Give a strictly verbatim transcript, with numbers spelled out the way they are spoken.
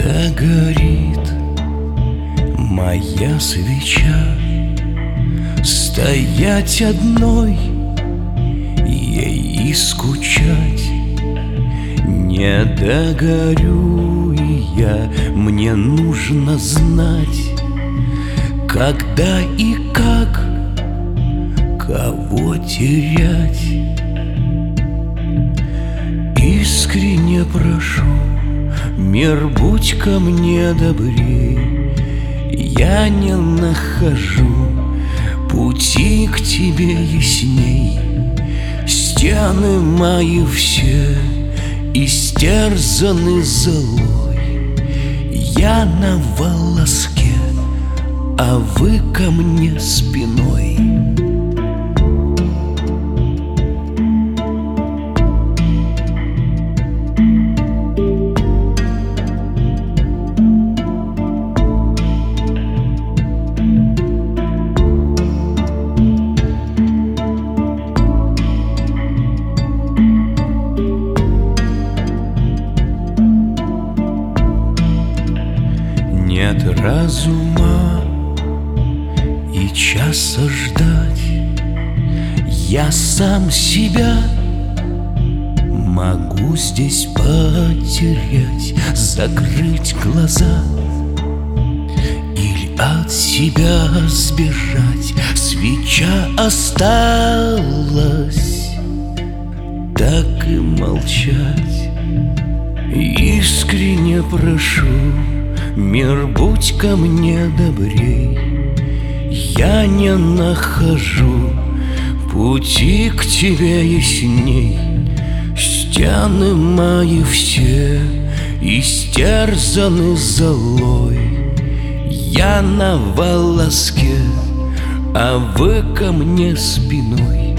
Догорит моя свеча, стоять одной ей и скучать. Не догорю и я, мне нужно знать, когда и как, кого терять. Искренне прошу, мир, будь ко мне добрей. Я не нахожу пути к тебе ясней. Стены мои все истерзаны золой. Я на волоске, а вы ко мне спиной. Нет разума и часа ждать. Я сам себя могу здесь потерять, закрыть глаза или от себя сбежать. Свеча осталась, так и молчать. Искренне прошу, мир, будь ко мне добрей. Я не нахожу пути к тебе ясней. Стены мои все истерзаны золой. Я на волоске, а вы ко мне спиной.